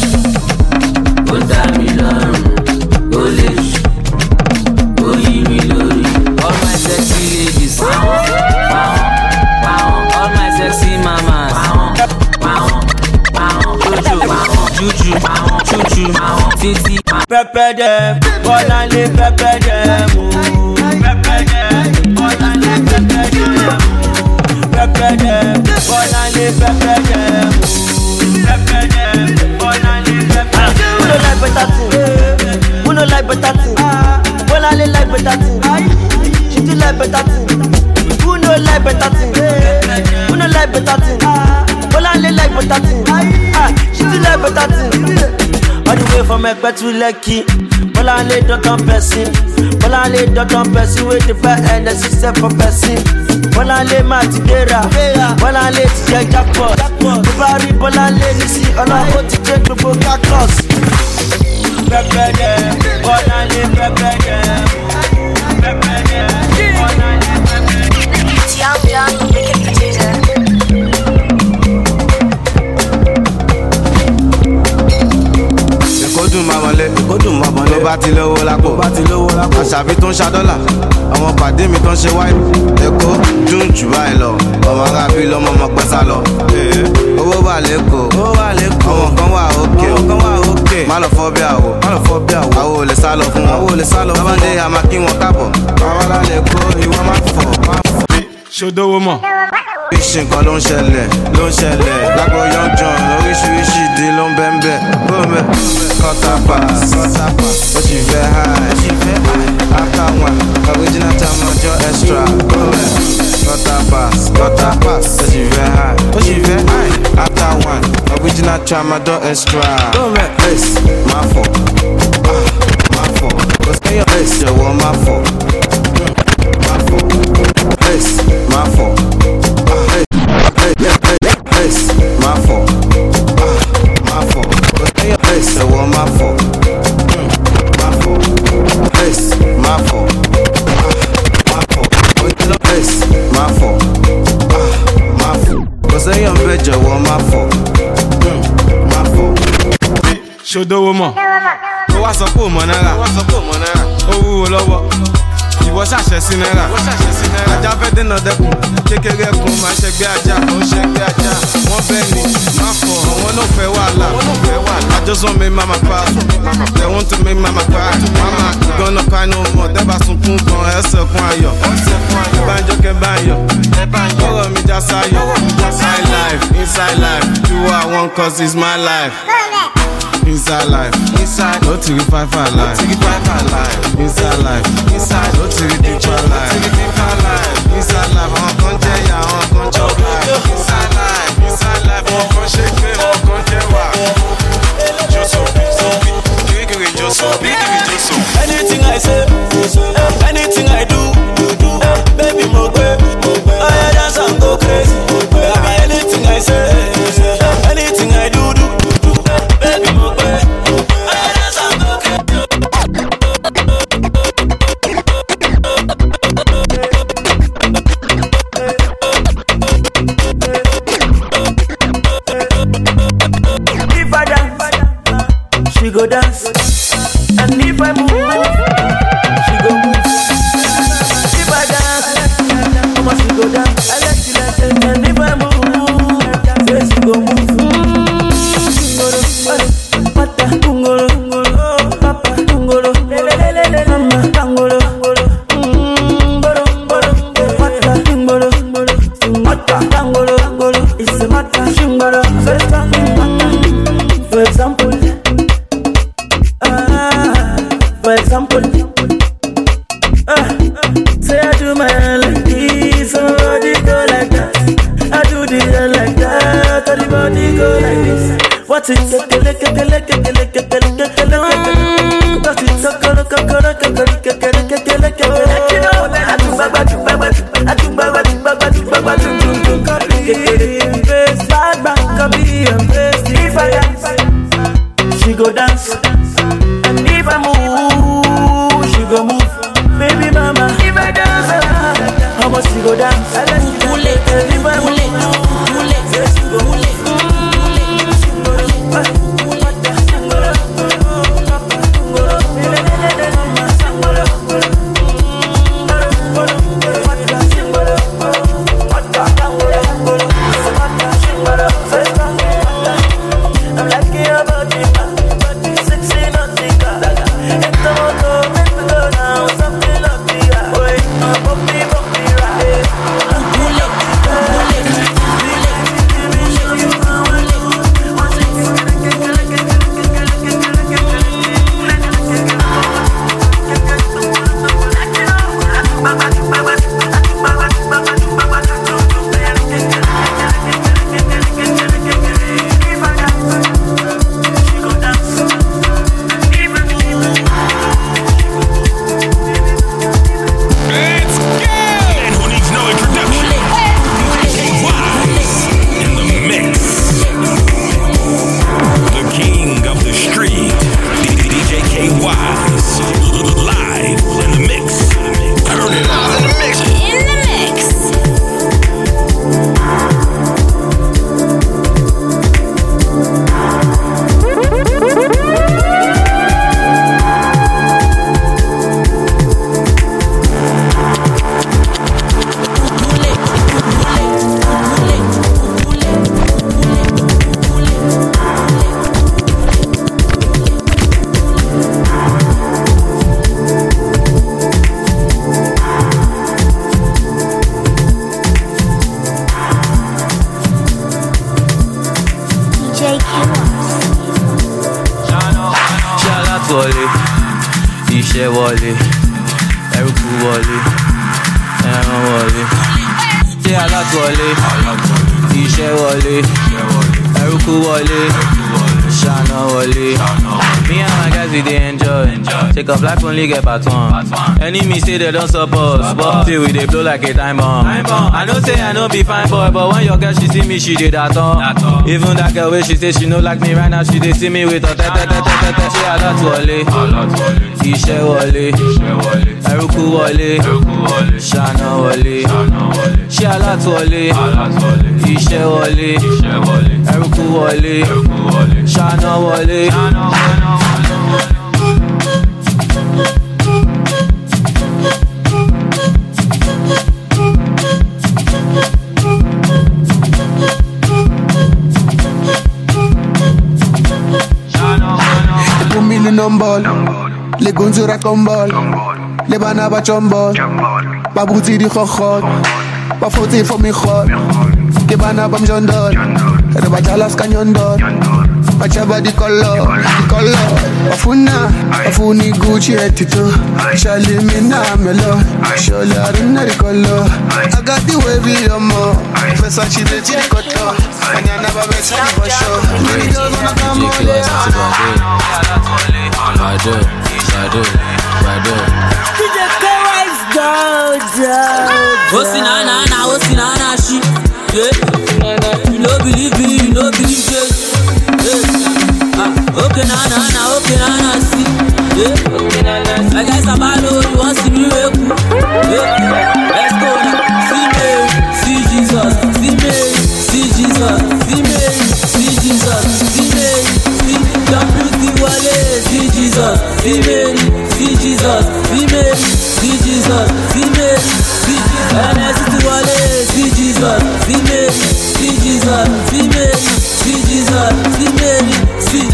better thing. She do like better thing. Who no like better thing? Who no like better thing? Bolanle like better thing. Ah, she do like better thing. All the way from Ekpe to Lekki. Bolanle don't on person. Bolanle don't on person with the back and the system for person. Bolanle Matidera. Bolanle ti jẹ jackpot. Bari Bolanle nisi ọlọ́wọ́ ti jẹ gbogbo cactus. Pẹpẹ dẹ, Bolanle pẹpẹ dẹ. Pẹpẹ dẹ, Bolanle pẹpẹ dẹ. It's Young Young, wicked producer. Èkó dùn máa mọ̀lẹ́, Èkó dùn máa mọ̀lẹ́. Ló bá ti lówó lápò, ló bá ti lówó lápò. Àṣàbí tó ń ṣa dọ́là, àwọn pàdé mi tó ń ṣe wáìpù. Èkó dùn jù báyìí lọ, ọmọ arábí lọ́mọ ọmọ pẹ́sà lọ. Owó wà lẹ́kọ̀ọ́, owó wà lẹ́kọ̀ọ́. Àwọn kan wà òkè, àwọn kan wà òkè. Má lọ fọ́ bí àwọ̀, má lọ fọ́ bí àwọ̀. Àwọ̀ ò lè sá lọ fún wọn, àwọ̀ ò lè sá lọ fún wọn. Tábàndé àmà kí wọn káàbọ̀. Àwọn alálẹ̀ kó ìwọ má fọ̀, má fọ̀. Ṣodówó mọ̀. Oríṣi nǹkan ló ń ṣẹlẹ̀, ló ń ṣẹlẹ̀. Lágbo Young John, oríṣiríṣi ìdí ló ń bẹ́ ń bẹ́. Gómẹ̀, quarter pass, ó sì fẹ́ high, ó sì fẹ́ high. After one, original time ọjọ́ extra. Gómẹ̀, quarter pass, quarter pass, ó sì fẹ́ high, ó sì fẹ́ high. After one, original time ọjọ́ extra. Gómẹ̀, face, má fọ̀, ah, má fọ̀. Kò sẹ́yìn face, jọ̀wọ́ má fọ̀, má fọ̀. Face, má fọ̀. Face, my fault. Ah, my fault. Face, the one my fault. Mm, my fault. Face, my fault. Ah, my fault. Face, my fault. Ah, my fault. Cause I am better, one my fault. Mm, my fault. Ṣodówó mọ̀. Ó wá sọ pé ò mọ̀ náírà. Ó wá sọ pé ò mọ̀ náírà. Ó wúwo lọ́wọ́. Ìwọ ṣàṣẹ sí náírà. Ìwọ ṣàṣẹ sí náírà. Ajá fẹ́ dènà dẹ́kun. Kékeré kun máa ṣẹgbẹ́ ajá. Ó ṣẹgbẹ́ ajá. Wọ́n bẹ́ẹ̀ ni. Má fọ̀. Àwọn náà fẹ́ wàhálà. Àwọn náà fẹ́ wàhálà. I just want make mama pass. They want to make mama cry. Mama gonna cry no more. Dẹ́bà sunkún kan ẹsẹ̀ kún ayọ̀. Ìbánjọ́ kẹ́ báyọ̀. Ọ̀rọ̀ mi já sáyọ̀. Inside life, inside life. Do what I want cause it's my life. Inside life, inside, no to the five five life. Inside life, inside, no to the deeper life. Inside life, on conjure ya, on conjure life. Inside life, inside life, on conjure me, on conjure wa. Joso, so big, give it, Joso, big, give it, Joso. Anything I say, anything I do, baby, mo gbe, I dance and go crazy. Baby, anything I say, anything I do, do. Baby, mo gbe, I dance and go crazy. If I dance, she go dance, and if I move, she go move. If I dance, mama she go dance, I like she like it, and if I move, say she go move. Mata kungoro, papa kungoro, mama kungoro, boro boro, mata kungoro, mata kungoro, it's a mata kungoro. For example, ah, for example, ah, say I do my like this, somebody go like that. I do the hair like that, everybody go like this. What's it? What's it? If I dance, she go dance, and if I move, she go move. Baby mama, if I dance, how much she go dance? I like you move it, if I move, move it, yes she go move it. I'm like your body, sexy, not the color. It's the motor, make me go down, something like the way. Bumpy, bumpy, right. wọlé, ẹrúkú wọlé, ẹran wọlé. Ṣé alátúwọlé, iṣẹ́ wọlé, ẹrúkú wọlé, ṣáná wọlé. Me and my guys we dey enjoy. Take off life only get part one. Enemy say they don't support, but till we dey blow like a time bomb. I know say I no be fine boy, but when your girl she see me, she dey that on. Even that girl wey she say she no like me right now, she dey see me with her tete tete tete. Ṣé alátúwọlé, iṣẹ́ wọlé, ẹrúkú wọlé, ṣáná wọlé. Ṣé alátúwọlé, iṣẹ́ wọlé, ẹrúkú wọlé, ṣáná wọlé. They put me in on ball, les gonzura con ball, les banaba chombol, babuti di khokhot, ba foti for me khot, ke banaba mjondol, reba jalas kanyondol. Machaba di color, di color. Afuna, afuni Gucci etito. Shali mina melo, shali arina di color. I got the wavy omo, Versace the chili koto. Anyana ba besa di bosho. Many girls wanna come on there. Bado, bado, bado. D J K-Wise go down. What's in na na, what's in na she? Yeah, you no believe me, you no believe this. Ah, okay, na na na, okay, na na see. Yeah, okay, na na see. I guess I'm bad, oh, you want to see me wake up? Yeah, let's go now. See Mary, see Jesus. See Mary, see Jesus. See Mary, see Jesus. See Mary, see W C Wale. See Jesus. See Mary, see Jesus. See Mary, see Jesus. See Mary, see N S C Wale. See Jesus. See Mary, see Jesus. See Mary, see Jesus. See Mary. See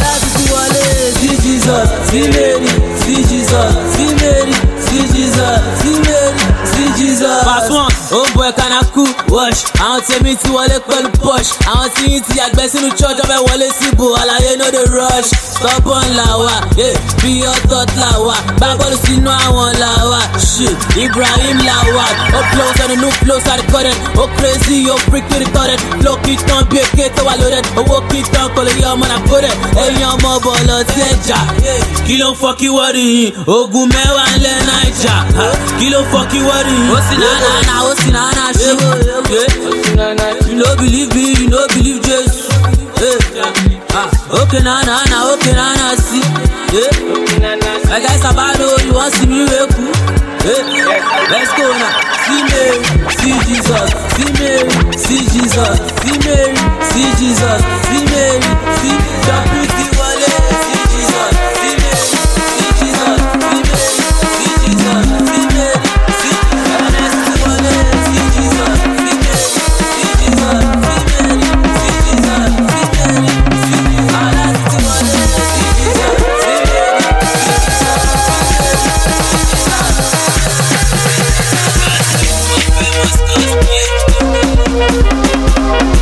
Jesus, see Mary, see Jesus, see Mary, see Jesus, see Mary, see Jesus. Pass one, oh boy, can I cool wash? I want to meet you all the push. I want to eat the aggress in the church of a wallet sibo. All I know the rush. Stop on lawa, yeah, be your thought lawa. Bible see no one lawa. Shit, Ibrahim lawa. Oh close and the new flows are recorded. Oh crazy, oh freak to the current. Flow it on, be a kid to loaded. Oh walk it on, call it your man, I put it. Hey, your mobile, teja. Kilo fuck you worry, ogun mẹ́wàá ńlẹ̀ Naija. Kilo fuck you worry, ó sì náà náà náà, ó sì náà náà ṣe. You no believe me, you no believe Jesus. Okay náà náà náà, okay náà náà sí. My guys are bad, oh, you want see me wake up? Let's go now. See Mary, see Jesus. See Mary, see Jesus. See Mary, see Jesus. See Mary, see W C Wale. See Jesus. See Mary, see Jesus. See Mary, see Jesus. See Mary, see N S C Wale. See Jesus. See Mary, see Jesus. See Mary, see Jesus. See Mary, see N S C Wale. See Jesus. See Mary, see Jesus.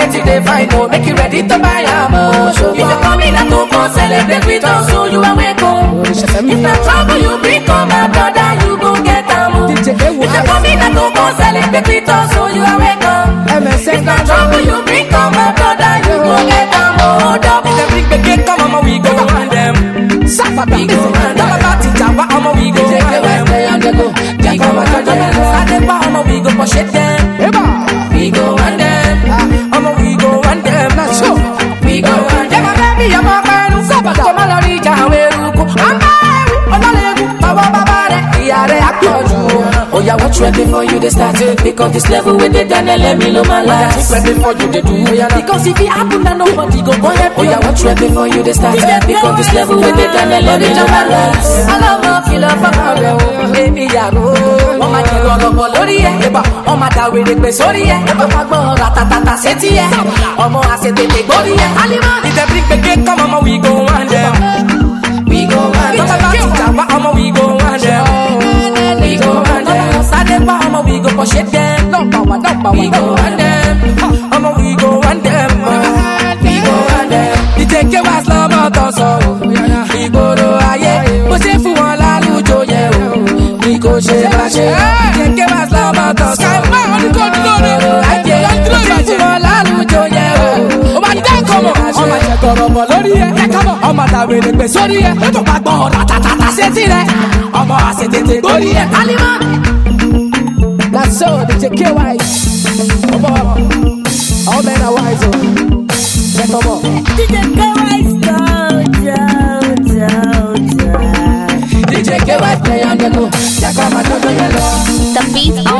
get it, they find no. Make you ready to buy a more. If you come in and to come celebrate with us, so you are welcome. If not trouble, you bring come my brother, you go get a more. If you come in and to come celebrate with us, so you are welcome. If not trouble, you bring come my brother, you go get a more. If you bring the cake, come on, we go on them. Suffer, we go on them. About it, Java, I'm a we go on them. We go on them. Sadepa, I'm a we go push it them. We go on them. I'm a we go on them. Not sure. We go on them. Baby, I'm a man. Suffer, come on, Rija, where you go. I'm a legu, Baba Baba, Yare, I told you. Oh, yeah, what's ready for you? They started because this level with the Daniel, let me know my life. What's ready for you? They do. Because if it happen, then nobody go go ahead. Oh, yeah, what's ready for you? They started because this level with the Daniel, let me know my life. I love my feel of a baby, yeah, oh, my God, oh, my Lord, yeah, oh, my God, with the sorry, yeah, oh, my God, ratata, city, yeah, oh, my, I said, big body, yeah, Alima, if they bring the cake, come on, we go on them. We go on them. I'm a we go on them. We go on them. Sadepa, I'm a we go push it them. We go on them. I'm a we go on them. We go on them. The take your ass love out of so. We go to aye. Push it for one la lujo ye. We go share my share. Take your ass love out of so. We go to aye. Push it for one la lujo ye. Oh my God, come on. Oh my God, come on. Lori ye. Ọmọ tàwé lè pè sórí ẹ̀ tó bá gbọ́ ọ̀rọ̀ àtàtàtà sétí rẹ̀ ọmọ àṣetètè gbórí ẹ̀ kálímà. That's so D J K Y ọmọ all men are wise o ẹ kọ́ mọ̀. D J K Y down down down down. D J K Y play on the low jẹ́ kó máa jọjọ yẹn lọ. The beat